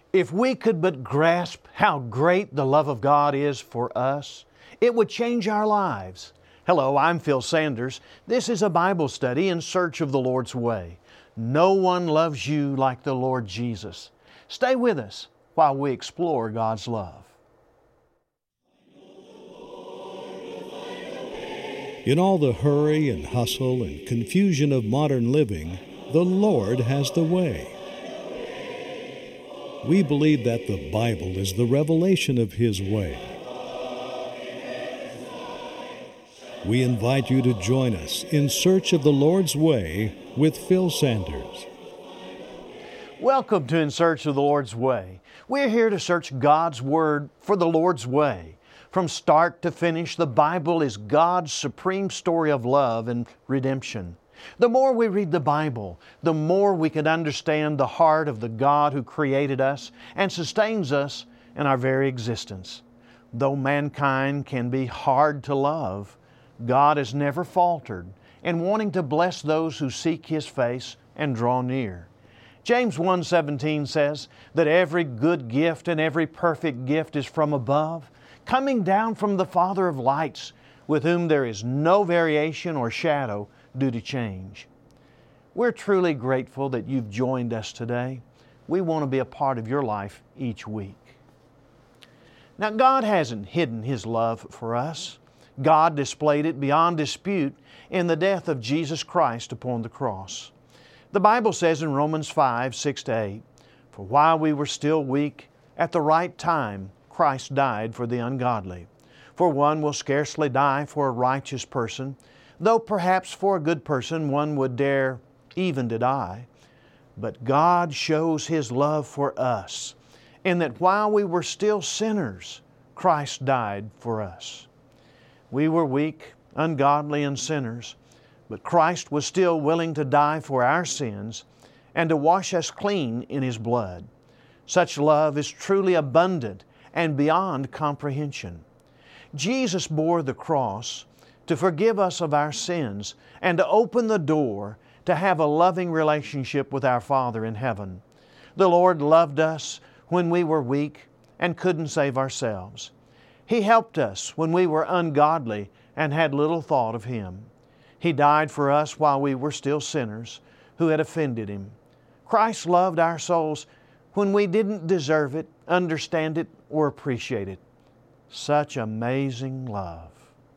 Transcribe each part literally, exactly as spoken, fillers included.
If we could but grasp how great the love of God is for us, it would change our lives. Hello, I'm Phil Sanders. This is a Bible study in search of the Lord's way. No one loves you like the Lord Jesus. Stay with us while we explore God's love. In all the hurry and hustle and confusion of modern living, the Lord has the way. We believe that the Bible is the revelation of His way. We invite you to join us in search of the Lord's way with Phil Sanders. Welcome to In Search of the Lord's Way. We're here to search God's Word for the Lord's way. From start to finish, the Bible is God's supreme story of love and redemption. The more we read the Bible, the more we can understand the heart of the God who created us and sustains us in our very existence. Though mankind can be hard to love, God has never faltered in wanting to bless those who seek His face and draw near. James one seventeen says that every good gift and every perfect gift is from above, coming down from the Father of lights, with whom there is no variation or shadow due to change. We're truly grateful that you've joined us today. We want to be a part of your life each week. Now, God hasn't hidden His love for us. God displayed it beyond dispute in the death of Jesus Christ upon the cross. The Bible says in Romans five, six to eight, "For while we were still weak, at the right time Christ died for the ungodly. For one will scarcely die for a righteous person, though perhaps for a good person one would dare even to die. But God shows His love for us, in that while we were still sinners, Christ died for us." We were weak, ungodly, and sinners, but Christ was still willing to die for our sins and to wash us clean in His blood. Such love is truly abundant and beyond comprehension. Jesus bore the cross to forgive us of our sins and to open the door to have a loving relationship with our Father in heaven. The Lord loved us when we were weak and couldn't save ourselves. He helped us when we were ungodly and had little thought of Him. He died for us while we were still sinners who had offended Him. Christ loved our souls when we didn't deserve it, understand it, or appreciate it. Such amazing love.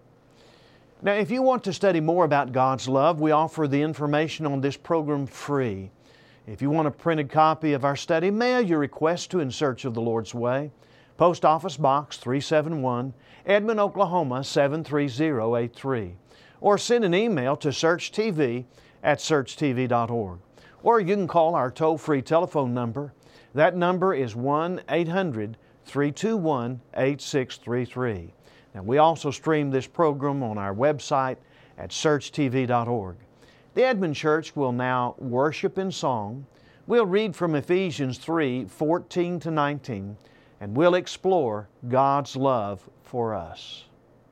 Now, if you want to study more about God's love, we offer the information on this program free. If you want a printed copy of our study, mail your request to In Search of the Lord's Way, Post Office Box three seventy-one, Edmond, Oklahoma seven three zero eight three, or send an email to searchtv at search t v dot org. Or you can call our toll-free telephone number. That number is one eight hundred, three two one, eight six three three. Now, we also stream this program on our website at search t v dot org. The Edmond Church will now worship in song. We'll read from Ephesians three, fourteen to nineteen, and we'll explore God's love for us.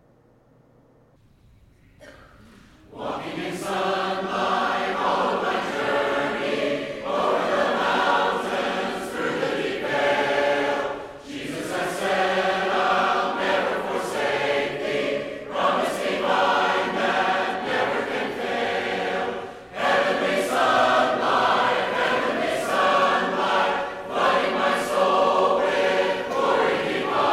Walking in sunlight, all of my journey, over the mountains, through the deep vale, Jesus has said, I'll never forsake thee, promise divine that never can fail. Heavenly sunlight, heavenly sunlight, lighting my soul with glory divine.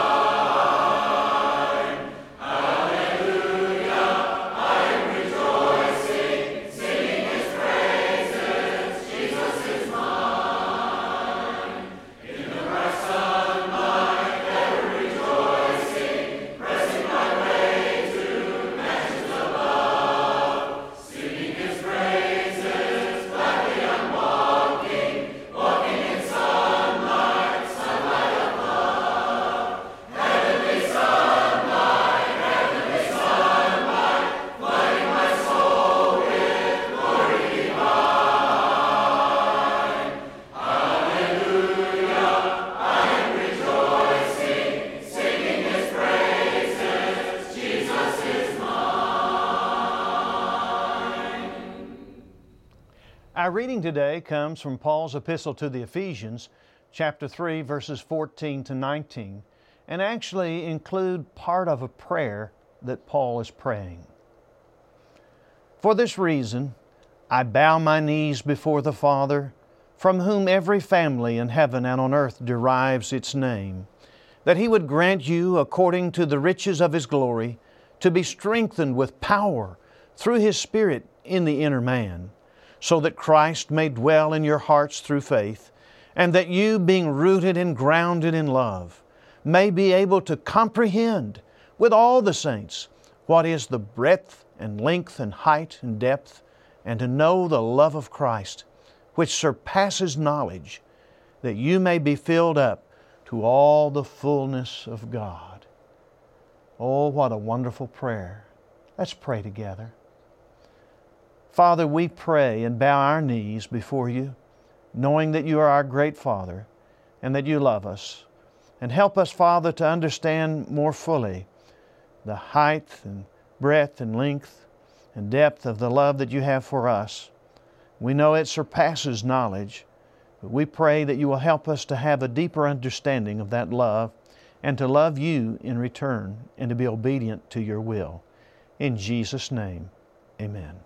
Our reading today comes from Paul's epistle to the Ephesians, chapter three, verses fourteen to nineteen, and actually include part of a prayer that Paul is praying. For this reason, I bow my knees before the Father, from whom every family in heaven and on earth derives its name, that He would grant you, according to the riches of His glory, to be strengthened with power through His Spirit in the inner man, so that Christ may dwell in your hearts through faith, and that you, being rooted and grounded in love, may be able to comprehend with all the saints what is the breadth and length and height and depth, and to know the love of Christ, which surpasses knowledge, that you may be filled up to all the fullness of God. Oh, what a wonderful prayer. Let's pray together. Father, we pray and bow our knees before You, knowing that You are our great Father and that You love us. And help us, Father, to understand more fully the height and breadth and length and depth of the love that You have for us. We know it surpasses knowledge, but we pray that You will help us to have a deeper understanding of that love and to love You in return and to be obedient to Your will. In Jesus' name, amen.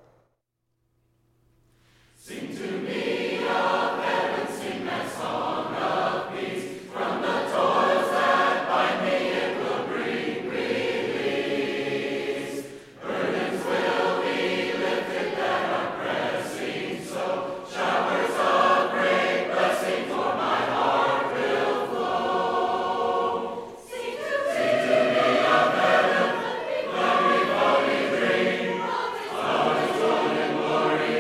Sing to me of heaven, sing that song of peace. From the toils that bind me it will bring release. Burdens will be lifted that are pressing so. Showers of great blessing for my heart will flow. Sing to, sing to me of heaven, let me boldly dream of His golden glory.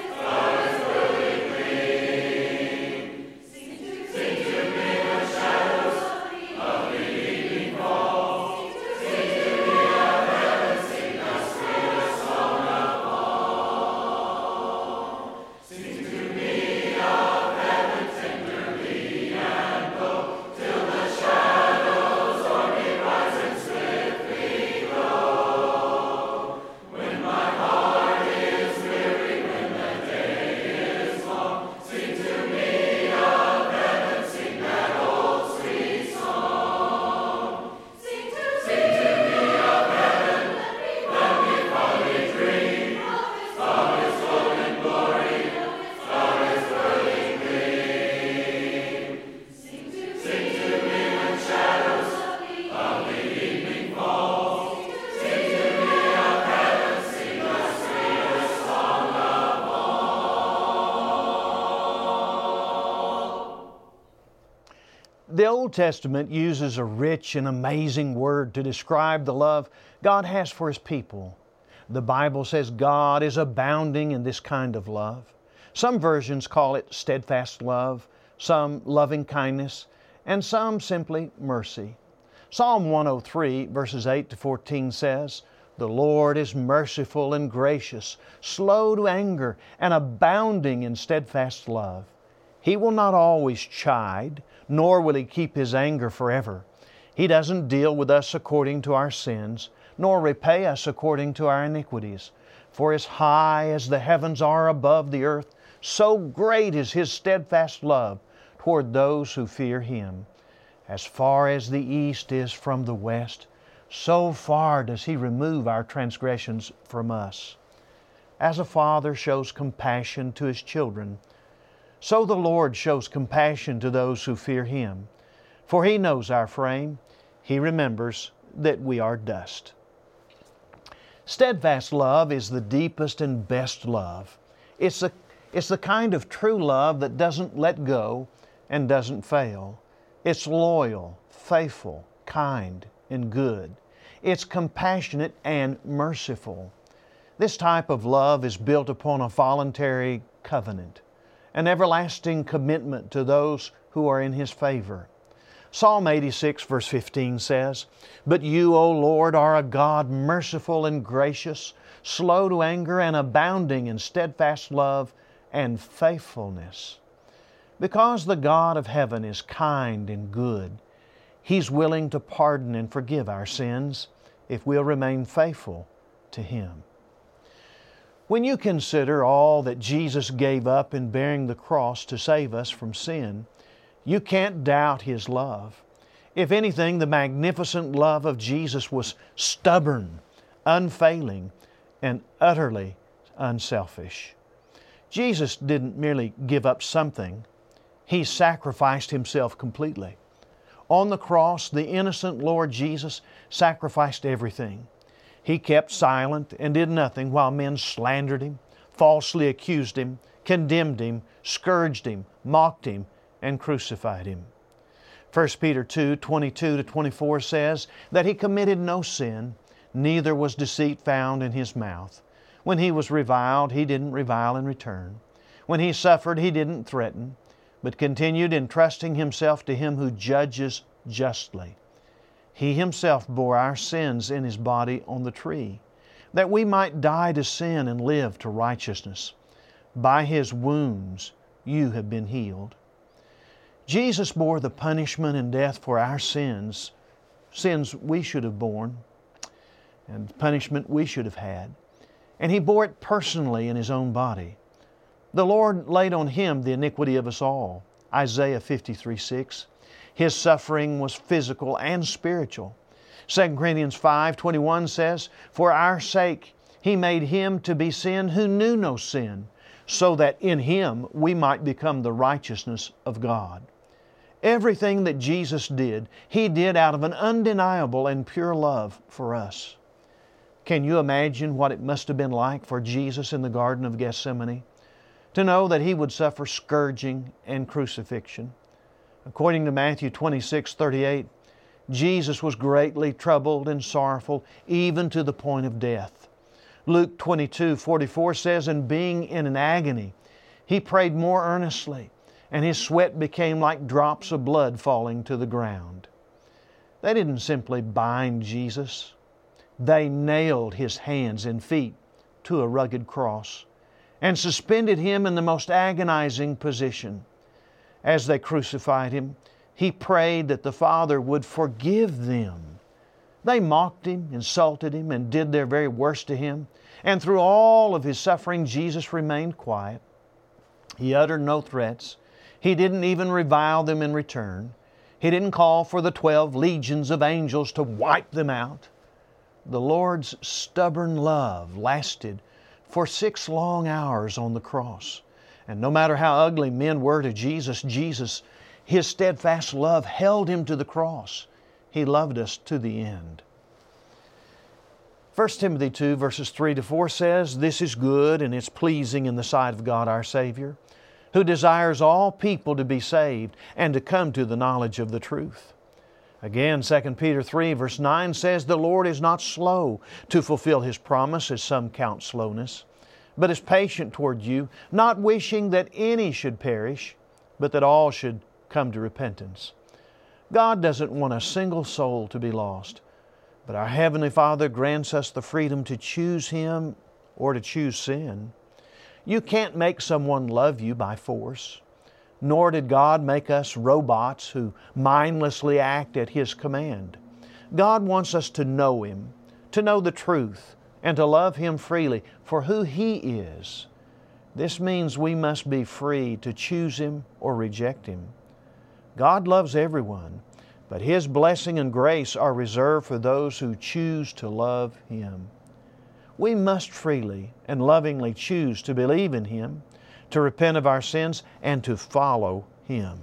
The Old Testament uses a rich and amazing word to describe the love God has for His people. The Bible says God is abounding in this kind of love. Some versions call it steadfast love, some loving kindness, and some simply mercy. Psalm one oh three, verses eight to fourteen says, "The Lord is merciful and gracious, slow to anger, and abounding in steadfast love. He will not always chide, nor will He keep His anger forever. He doesn't deal with us according to our sins, nor repay us according to our iniquities. For as high as the heavens are above the earth, so great is His steadfast love toward those who fear Him. As far as the east is from the west, so far does He remove our transgressions from us." As a father shows compassion to his children, so the Lord shows compassion to those who fear Him. For He knows our frame. He remembers that we are dust. Steadfast love is the deepest and best love. It's the, it's the kind of true love that doesn't let go and doesn't fail. It's loyal, faithful, kind, and good. It's compassionate and merciful. This type of love is built upon a voluntary covenant, an everlasting commitment to those who are in His favor. Psalm eighty-six, verse fifteen says, "But You, O Lord, are a God merciful and gracious, slow to anger and abounding in steadfast love and faithfulness." Because the God of heaven is kind and good, He's willing to pardon and forgive our sins if we'll remain faithful to Him. When you consider all that Jesus gave up in bearing the cross to save us from sin, You can't doubt His love. If anything, the magnificent love of Jesus was stubborn, unfailing, and utterly unselfish. Jesus didn't merely give up something. He sacrificed Himself completely. On the cross, the innocent Lord Jesus sacrificed everything. He kept silent and did nothing while men slandered Him, falsely accused Him, condemned Him, scourged Him, mocked Him, and crucified Him. First Peter two, twenty-two to twenty-four says that He committed no sin, neither was deceit found in His mouth. When He was reviled, He didn't revile in return. When He suffered, He didn't threaten, but continued entrusting Himself to Him who judges justly. He Himself bore our sins in His body on the tree, that we might die to sin and live to righteousness. By His wounds you have been healed. Jesus bore the punishment and death for our sins, sins we should have borne, and punishment we should have had. And He bore it personally in His own body. The Lord laid on Him the iniquity of us all. Isaiah fifty-three six. His suffering was physical and spiritual. Second Corinthians five twenty-one says, For our sake He made Him to be sin who knew no sin, so that in Him we might become the righteousness of God. Everything that Jesus did, He did out of an undeniable and pure love for us. Can you imagine what it must have been like for Jesus in the Garden of Gethsemane to know that He would suffer scourging and crucifixion? According to Matthew twenty-six thirty-eight, Jesus was greatly troubled and sorrowful, even to the point of death. Luke twenty-two forty-four says, And being in an agony, He prayed more earnestly, and His sweat became like drops of blood falling to the ground. They didn't simply bind Jesus. They nailed His hands and feet to a rugged cross and suspended Him in the most agonizing position. As they crucified Him, He prayed that the Father would forgive them. They mocked Him, insulted Him, and did their very worst to Him. And through all of His suffering, Jesus remained quiet. He uttered no threats. He didn't even revile them in return. He didn't call for the twelve legions of angels to wipe them out. The Lord's stubborn love lasted for six long hours on the cross. And no matter how ugly men were to Jesus, Jesus, His steadfast love held Him to the cross. He loved us to the end. First Timothy two verses three to four says, This is good and it's pleasing in the sight of God our Savior, who desires all people to be saved and to come to the knowledge of the truth. Again, Second Peter three verse nine says, The Lord is not slow to fulfill His promise, as some count slowness, but is patient toward you, not wishing that any should perish, but that all should come to repentance. God doesn't want a single soul to be lost, but our Heavenly Father grants us the freedom to choose Him or to choose sin. You can't make someone love you by force, nor did God make us robots who mindlessly act at His command. God wants us to know Him, to know the truth, and to love Him freely for who He is. This means we must be free to choose Him or reject Him. God loves everyone, but His blessing and grace are reserved for those who choose to love Him. We must freely and lovingly choose to believe in Him, to repent of our sins, and to follow Him.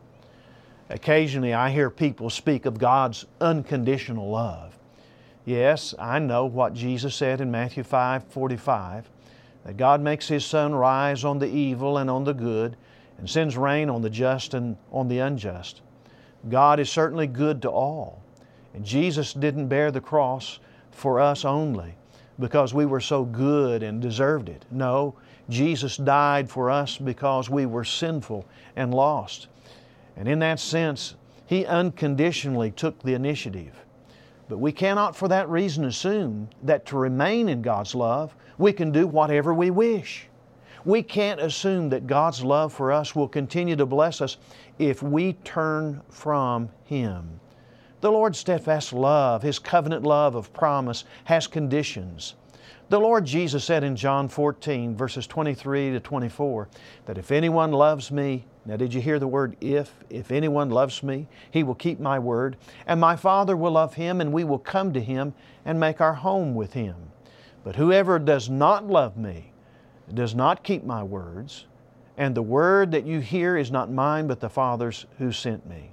Occasionally I hear people speak of God's unconditional love. Yes, I know what Jesus said in Matthew five forty-five, that God makes His sun rise on the evil and on the good, and sends rain on the just and on the unjust. God is certainly good to all. And Jesus didn't bear the cross for us only because we were so good and deserved it. No, Jesus died for us because we were sinful and lost. And in that sense, He unconditionally took the initiative. But we cannot for that reason assume that to remain in God's love, we can do whatever we wish. We can't assume that God's love for us will continue to bless us if we turn from Him. The Lord's steadfast love, His covenant love of promise, has conditions. The Lord Jesus said in John fourteen, verses twenty-three to twenty-four, that if anyone loves me, Now, did you hear the word if? If anyone loves me, he will keep my word, and my Father will love him, and we will come to him and make our home with him. But whoever does not love me does not keep my words, and the word that you hear is not mine, but the Father's who sent me.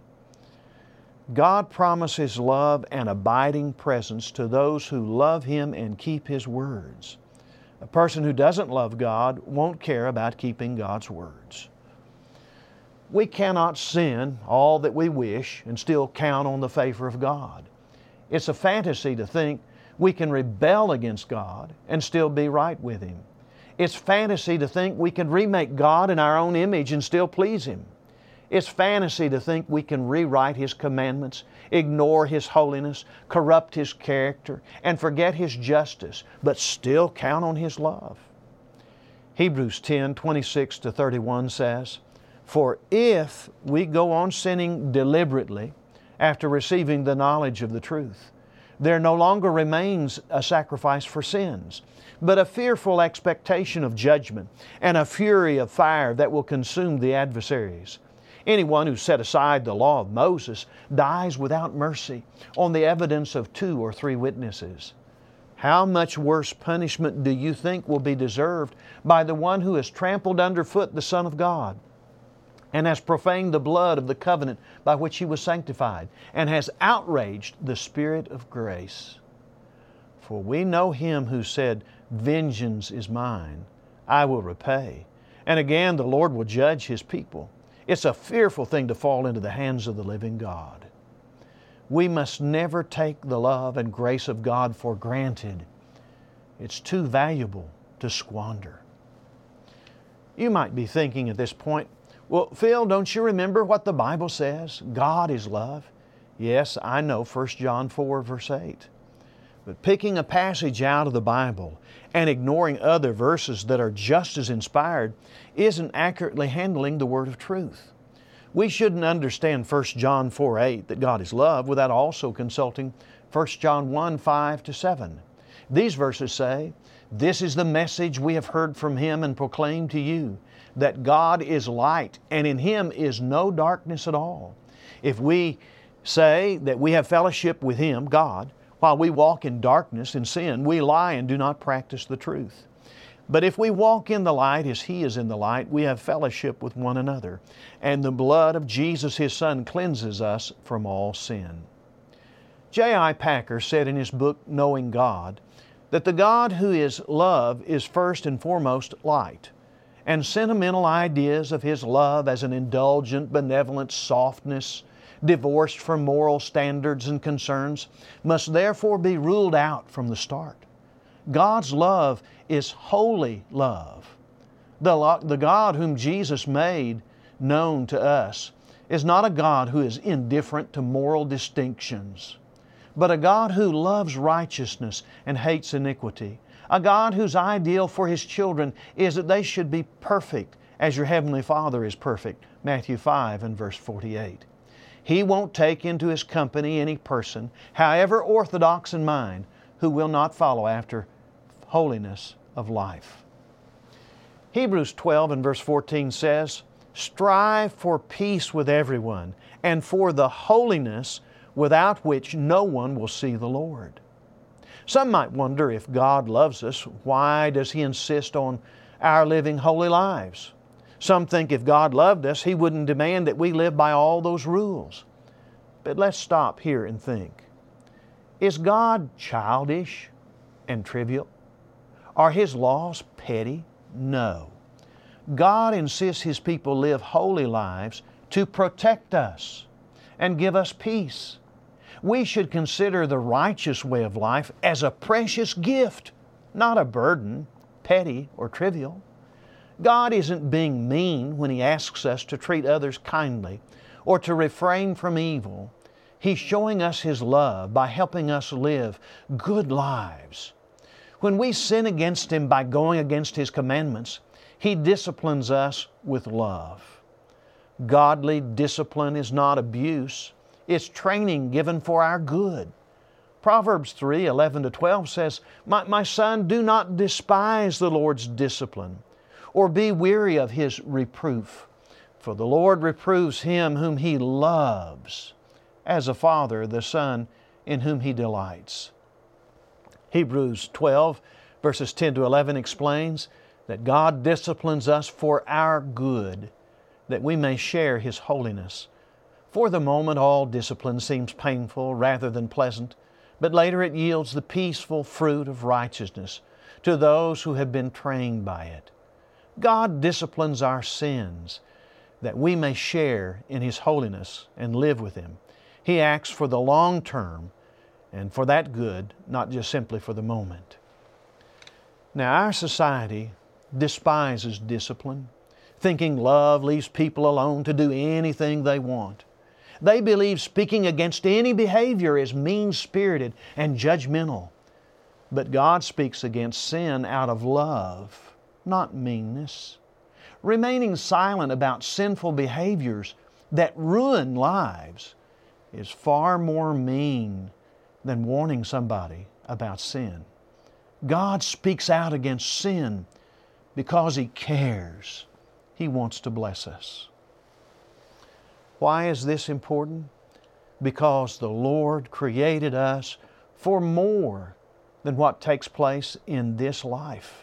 God promises love and abiding presence to those who love Him and keep His words. A person who doesn't love God won't care about keeping God's words. We cannot sin all that we wish and still count on the favor of God. It's a fantasy to think we can rebel against God and still be right with Him. It's fantasy to think we can remake God in our own image and still please Him. It's fantasy to think we can rewrite His commandments, ignore His holiness, corrupt His character, and forget His justice, but still count on His love. Hebrews ten, twenty-six to thirty-one says, "For if we go on sinning deliberately after receiving the knowledge of the truth, there no longer remains a sacrifice for sins, but a fearful expectation of judgment and a fury of fire that will consume the adversaries. Anyone who set aside the law of Moses dies without mercy on the evidence of two or three witnesses. How much worse punishment do you think will be deserved by the one who has trampled underfoot the Son of God, and has profaned the blood of the covenant by which He was sanctified, and has outraged the Spirit of grace? For we know Him who said, 'Vengeance is mine, I will repay.' And again, the Lord will judge His people. It's a fearful thing to fall into the hands of the living God. We must never take the love and grace of God for granted. It's too valuable to squander." You might be thinking at this point, "Well, Phil, don't you remember what the Bible says? God is love." Yes, I know, First John four, verse eight. But picking a passage out of the Bible and ignoring other verses that are just as inspired isn't accurately handling the Word of truth. We shouldn't understand First John four, eight, that God is love, without also consulting First John one, five to seven. These verses say, "This is the message we have heard from Him and proclaimed to you, that God is light, and in Him is no darkness at all. If we say that we have fellowship with Him, God, while we walk in darkness and sin, we lie and do not practice the truth. But if we walk in the light as He is in the light, we have fellowship with one another, and the blood of Jesus His Son cleanses us from all sin." J I Packer said in his book, Knowing God, that the God who is love is first and foremost light, and sentimental ideas of His love as an indulgent, benevolent softness, divorced from moral standards and concerns, must therefore be ruled out from the start. God's love is holy love. The, lo- the God whom Jesus made known to us is not a God who is indifferent to moral distinctions, but a God who loves righteousness and hates iniquity, a God whose ideal for His children is that they should be perfect as your Heavenly Father is perfect, Matthew five and verse forty-eight. He won't take into His company any person, however orthodox in mind, who will not follow after holiness of life. Hebrews twelve and verse fourteen says, "Strive for peace with everyone, and for the holiness without which no one will see the Lord." Some might wonder, if God loves us, why does He insist on our living holy lives? Some think if God loved us, He wouldn't demand that we live by all those rules. But let's stop here and think. Is God childish and trivial? Are His laws petty? No. God insists His people live holy lives to protect us and give us peace. We should consider the righteous way of life as a precious gift, not a burden, petty or trivial. God isn't being mean when He asks us to treat others kindly or to refrain from evil. He's showing us His love by helping us live good lives. When we sin against Him by going against His commandments, He disciplines us with love. Godly discipline is not abuse. It's training given for our good. Proverbs three, eleven to twelve says, my, my son, do not despise the Lord's discipline, or be weary of His reproof. For the Lord reproves him whom He loves, as a father the son in whom He delights. Hebrews twelve, verses ten to eleven explains that God disciplines us for our good, that we may share His holiness. For the moment, all discipline seems painful rather than pleasant, but later it yields the peaceful fruit of righteousness to those who have been trained by it. God disciplines our sins, that we may share in His holiness and live with Him. He acts for the long term and for that good, not just simply for the moment. Now, our society despises discipline, thinking love leaves people alone to do anything they want. They believe speaking against any behavior is mean-spirited and judgmental. But God speaks against sin out of love, not meanness. Remaining silent about sinful behaviors that ruin lives is far more mean than warning somebody about sin. God speaks out against sin because He cares. He wants to bless us. Why is this important? Because the Lord created us for more than what takes place in this life.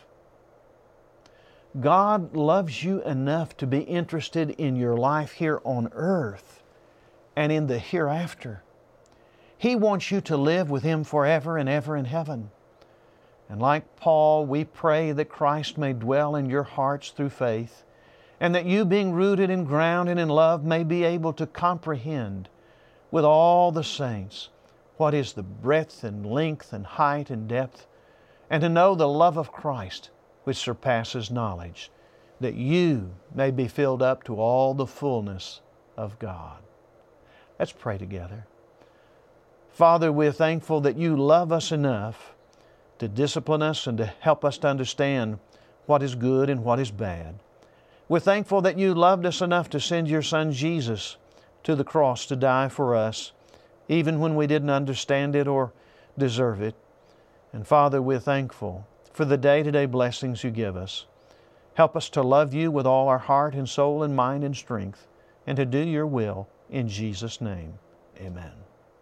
God loves you enough to be interested in your life here on earth and in the hereafter. He wants you to live with Him forever and ever in heaven. And like Paul, we pray that Christ may dwell in your hearts through faith, and that you, being rooted and grounded in love, may be able to comprehend with all the saints what is the breadth and length and height and depth, and to know the love of Christ, which surpasses knowledge, that you may be filled up to all the fullness of God. Let's pray together. Father, we're thankful that You love us enough to discipline us and to help us to understand what is good and what is bad. We're thankful that You loved us enough to send Your Son Jesus to the cross to die for us, even when we didn't understand it or deserve it. And Father, we're thankful for the day-to-day blessings You give us. Help us to love You with all our heart and soul and mind and strength, and to do Your will in Jesus' name. Amen.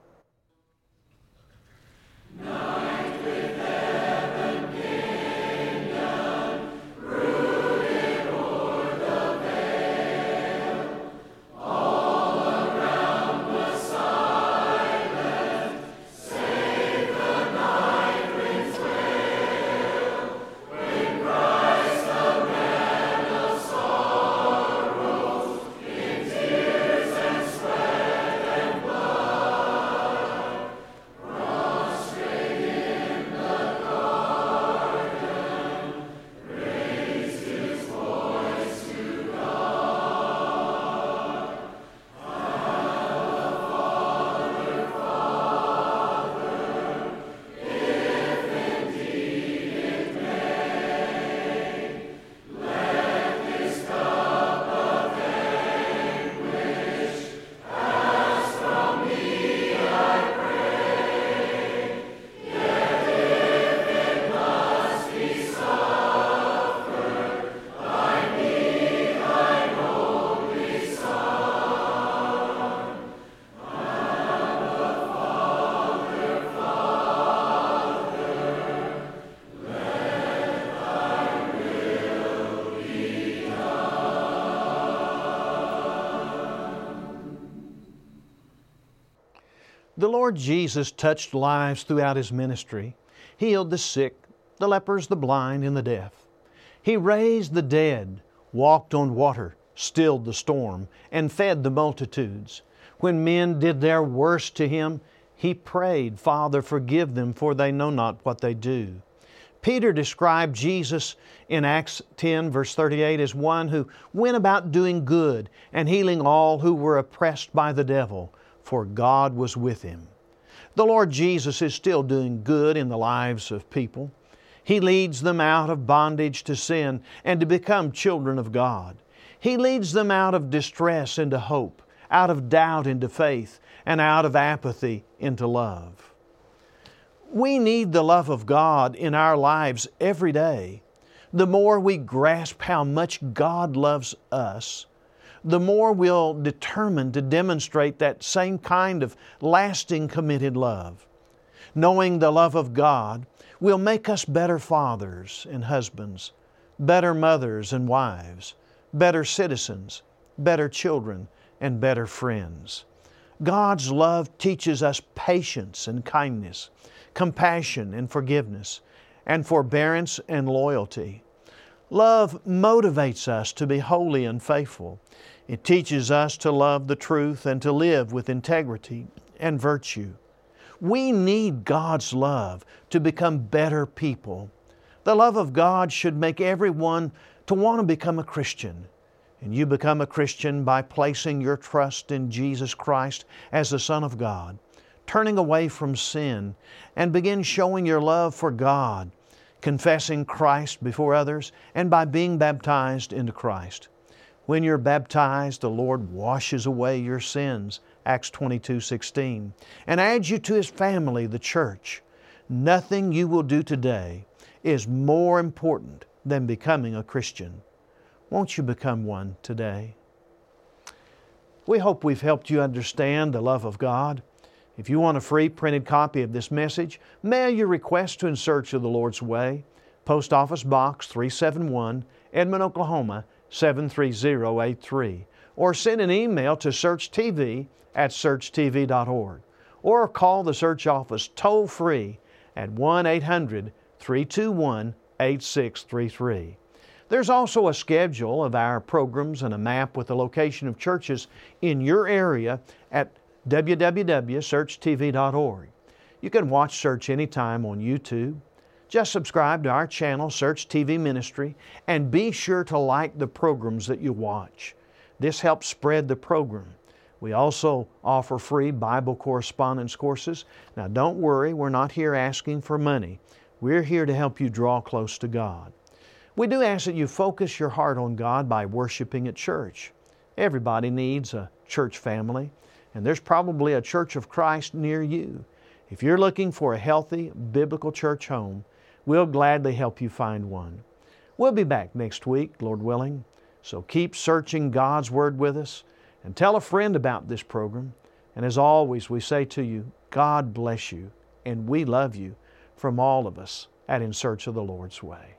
The Lord Jesus touched lives throughout His ministry, healed the sick, the lepers, the blind, and the deaf. He raised the dead, walked on water, stilled the storm, and fed the multitudes. When men did their worst to Him, He prayed, "Father, forgive them, for they know not what they do." Peter described Jesus in Acts ten, verse thirty-eight, as one who went about doing good and healing all who were oppressed by the devil, for God was with Him. The Lord Jesus is still doing good in the lives of people. He leads them out of bondage to sin and to become children of God. He leads them out of distress into hope, out of doubt into faith, and out of apathy into love. We need the love of God in our lives every day. The more we grasp how much God loves us, the more we'll determine to demonstrate that same kind of lasting committed love. Knowing the love of God will make us better fathers and husbands, better mothers and wives, better citizens, better children, and better friends. God's love teaches us patience and kindness, compassion and forgiveness, and forbearance and loyalty. Love motivates us to be holy and faithful. It teaches us to love the truth and to live with integrity and virtue. We need God's love to become better people. The love of God should make everyone to want to become a Christian. And you become a Christian by placing your trust in Jesus Christ as the Son of God, turning away from sin, and begin showing your love for God, confessing Christ before others, and by being baptized into Christ. When you're baptized, the Lord washes away your sins, Acts twenty-two sixteen, and adds you to His family, the church. Nothing you will do today is more important than becoming a Christian. Won't you become one today? We hope we've helped you understand the love of God. If you want a free printed copy of this message, mail your request to In Search of the Lord's Way, Post Office Box three seventy-one, Edmond, Oklahoma seven three zero eight three, or send an email to searchtv at search t v dot org, or call the Search office toll-free at one eight hundred, three two one, eight six three three. There's also a schedule of our programs and a map with the location of churches in your area at w w w dot search t v dot org. You can watch Search anytime on YouTube. Just subscribe to our channel, Search T V Ministry, and be sure to like the programs that you watch. This helps spread the program. We also offer free Bible correspondence courses. Now don't worry, we're not here asking for money. We're here to help you draw close to God. We do ask that you focus your heart on God by worshiping at church. Everybody needs a church family, and there's probably a Church of Christ near you. If you're looking for a healthy, biblical church home, we'll gladly help you find one. We'll be back next week, Lord willing, so keep searching God's Word with us and tell a friend about this program. And as always, we say to you, God bless you, and we love you from all of us at In Search of the Lord's Way.